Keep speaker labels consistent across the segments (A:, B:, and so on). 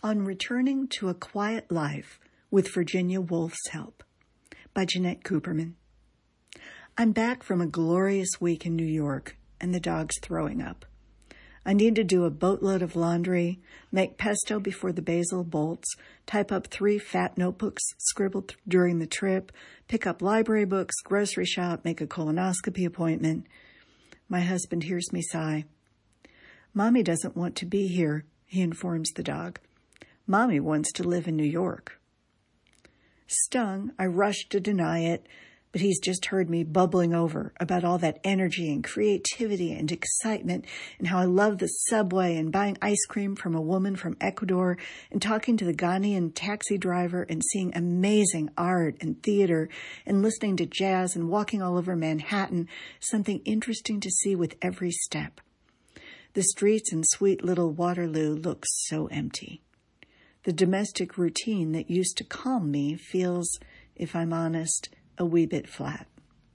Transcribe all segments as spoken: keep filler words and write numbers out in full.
A: On Returning to a Quiet Life with Virginia Woolf's Help by Jeanette Cooperman. I'm back from a glorious week in New York, and the dog's throwing up. I need to do a boatload of laundry, make pesto before the basil bolts, type up three fat notebooks scribbled th- during the trip, pick up library books, grocery shop, make a colonoscopy appointment. My husband hears me sigh. Mommy doesn't want to be here, he informs the dog. Mommy wants to live in New York. Stung, I rush to deny it, but he's just heard me bubbling over about all that energy and creativity and excitement and how I love the subway and buying ice cream from a woman from Ecuador and talking to the Ghanaian taxi driver and seeing amazing art and theater and listening to jazz and walking all over Manhattan, something interesting to see with every step. The streets in sweet little Waterloo look so empty. The domestic routine that used to calm me feels, if I'm honest, a wee bit flat.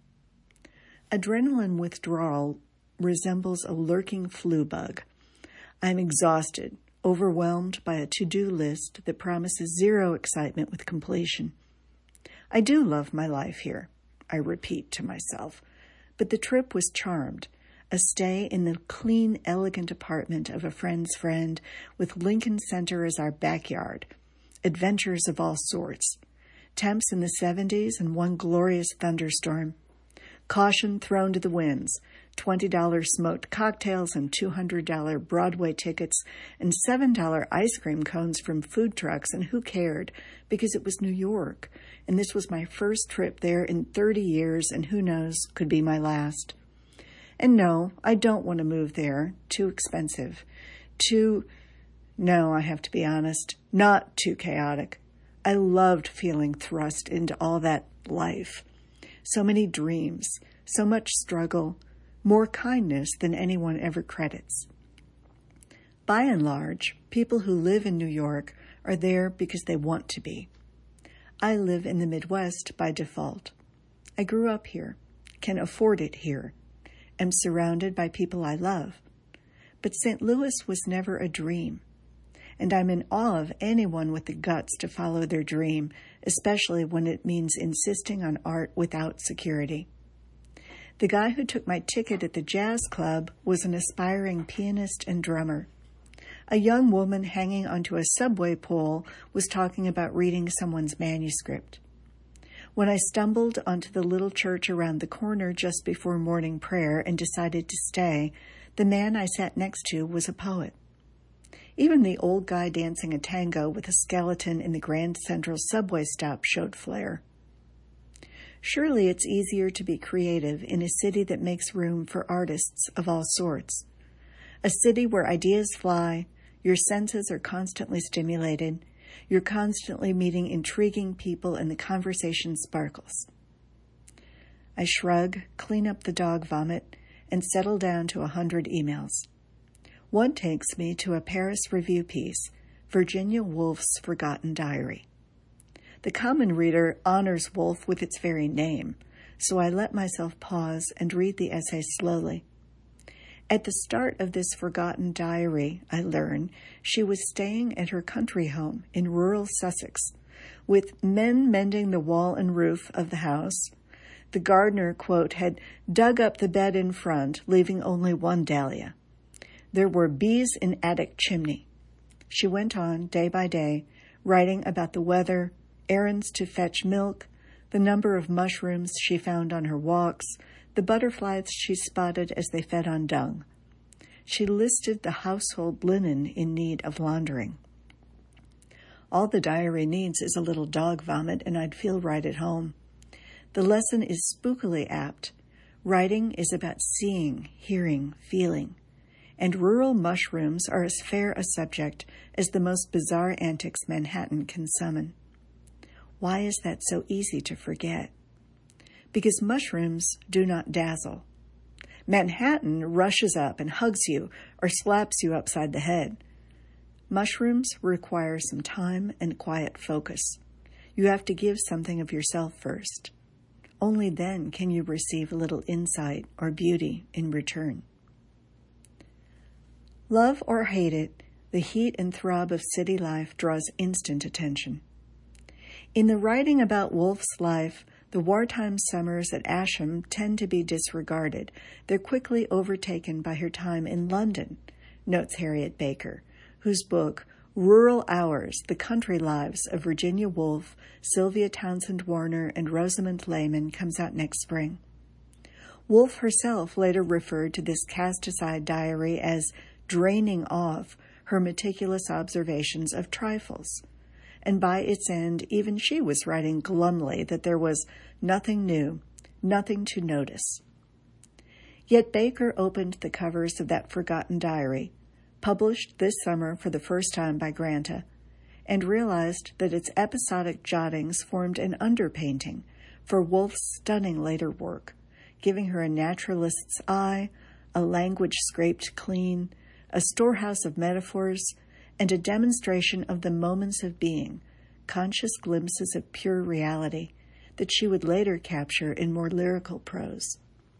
A: Adrenaline withdrawal resembles a lurking flu bug. I'm exhausted, overwhelmed by a to-do list that promises zero excitement with completion. I do love my life here, I repeat to myself, but the trip was charmed. A stay in the clean, elegant apartment of a friend's friend with Lincoln Center as our backyard. Adventures of all sorts. Temps in the seventies and one glorious thunderstorm. Caution thrown to the winds. twenty dollars smoked cocktails and two hundred dollars Broadway tickets and seven dollars ice cream cones from food trucks. And who cared? Because it was New York. And this was my first trip there in thirty years and who knows, could be my last. And no, I don't want to move there. Too expensive. Too, no, I have to be honest, not too chaotic. I loved feeling thrust into all that life. So many dreams, so much struggle, more kindness than anyone ever credits. By and large, people who live in New York are there because they want to be. I live in the Midwest by default. I grew up here, can afford it here. Am surrounded by people I love. But Saint Louis was never a dream, and I'm in awe of anyone with the guts to follow their dream, especially when it means insisting on art without security. The guy who took my ticket at the jazz club was an aspiring pianist and drummer. A young woman hanging onto a subway pole was talking about reading someone's manuscript. When I stumbled onto the little church around the corner just before morning prayer and decided to stay, the man I sat next to was a poet. Even the old guy dancing a tango with a skeleton in the Grand Central subway stop showed flair. Surely it's easier to be creative in a city that makes room for artists of all sorts. A city where ideas fly, your senses are constantly stimulated, you're constantly meeting intriguing people and the conversation sparkles. I shrug, clean up the dog vomit, and settle down to a hundred emails. One takes me to a Paris Review piece, Virginia Woolf's Forgotten Diary. The common reader honors Woolf with its very name, so I let myself pause and read the essay slowly. At the start of this forgotten diary, I learn, she was staying at her country home in rural Sussex, with men mending the wall and roof of the house. The gardener, quote, had dug up the bed in front, leaving only one dahlia. There were bees in attic chimney. She went on, day by day, writing about the weather, errands to fetch milk, the number of mushrooms she found on her walks, the butterflies she spotted as they fed on dung. She listed the household linen in need of laundering. All the diary needs is a little dog vomit, and I'd feel right at home. The lesson is spookily apt. Writing is about seeing, hearing, feeling. And rural mushrooms are as fair a subject as the most bizarre antics Manhattan can summon. Why is that so easy to forget? Because mushrooms do not dazzle. Manhattan rushes up and hugs you or slaps you upside the head. Mushrooms require some time and quiet focus. You have to give something of yourself first. Only then can you receive a little insight or beauty in return. Love or hate it, The heat and throb of city life draws instant attention. In the writing about Woolf's life, the wartime summers at Asham tend to be disregarded. They're quickly overtaken by her time in London, notes Harriet Baker, whose book, Rural Hours, The Country Lives of Virginia Woolf, Sylvia Townsend Warner, and Rosamond Lehman, comes out next spring. Woolf herself later referred to this cast-aside diary as draining off her meticulous observations of trifles. And by its end, even she was writing glumly that there was nothing new, nothing to notice. Yet Baker opened the covers of that forgotten diary, published this summer for the first time by Granta, and realized that its episodic jottings formed an underpainting for Woolf's stunning later work, giving her a naturalist's eye, a language scraped clean, a storehouse of metaphors, and a demonstration of the moments of being, conscious glimpses of pure reality that she would later capture in more lyrical prose.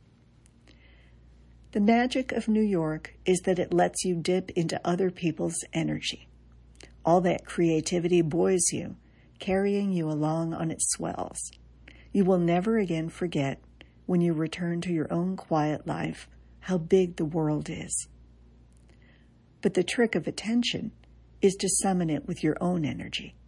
A: The magic of New York is that it lets you dip into other people's energy. All that creativity buoys you, carrying you along on its swells. You will never again forget, when you return to your own quiet life, how big the world is. But the trick of attention is to summon it with your own energy.